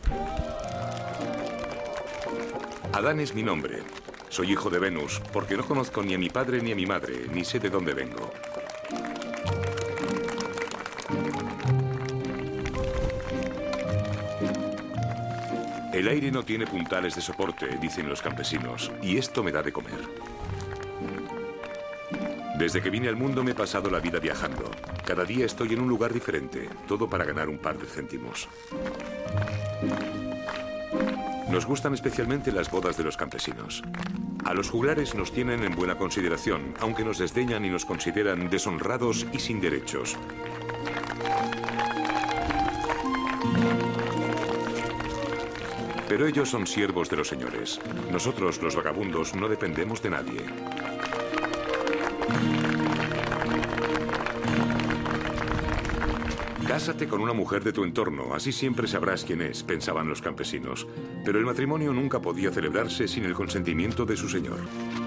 Adán es mi nombre. Soy hijo de Venus, porque no conozco ni a mi padre ni a mi madre, ni sé de dónde vengo. El aire no tiene puntales de soporte, dicen los campesinos, y esto me da de comer. Desde que vine al mundo me he pasado la vida viajando. Cada día estoy en un lugar diferente, todo para ganar un par de céntimos. Nos gustan especialmente las bodas de los campesinos. A los juglares nos tienen en buena consideración, aunque nos desdeñan y nos consideran deshonrados y sin derechos. Pero ellos son siervos de los señores. Nosotros, los vagabundos, no dependemos de nadie. Cásate con una mujer de tu entorno, así siempre sabrás quién es, pensaban los campesinos. Pero el matrimonio nunca podía celebrarse sin el consentimiento de su señor.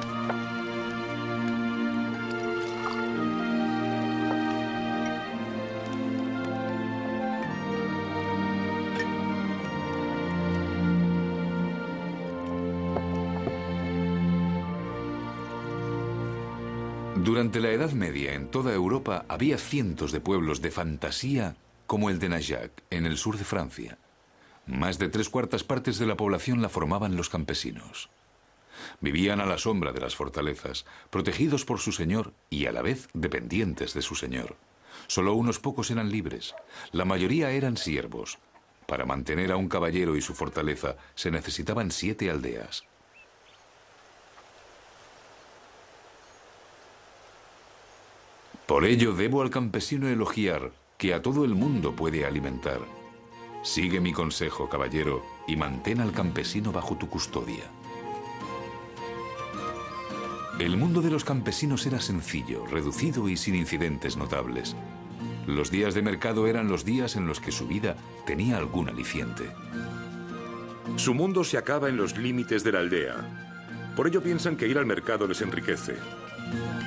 Durante la Edad Media, en toda Europa, había cientos de pueblos de fantasía como el de Najac, en el sur de Francia. Más de 3/4 partes de la población la formaban los campesinos. Vivían a la sombra de las fortalezas, protegidos por su señor y a la vez dependientes de su señor. Solo unos pocos eran libres. La mayoría eran siervos. Para mantener a un caballero y su fortaleza se necesitaban 7 aldeas. Por ello debo al campesino elogiar que a todo el mundo puede alimentar. Sigue mi consejo, caballero, y mantén al campesino bajo tu custodia. El mundo de los campesinos era sencillo, reducido y sin incidentes notables. Los días de mercado eran los días en los que su vida tenía algún aliciente. Su mundo se acaba en los límites de la aldea. Por ello piensan que ir al mercado les enriquece.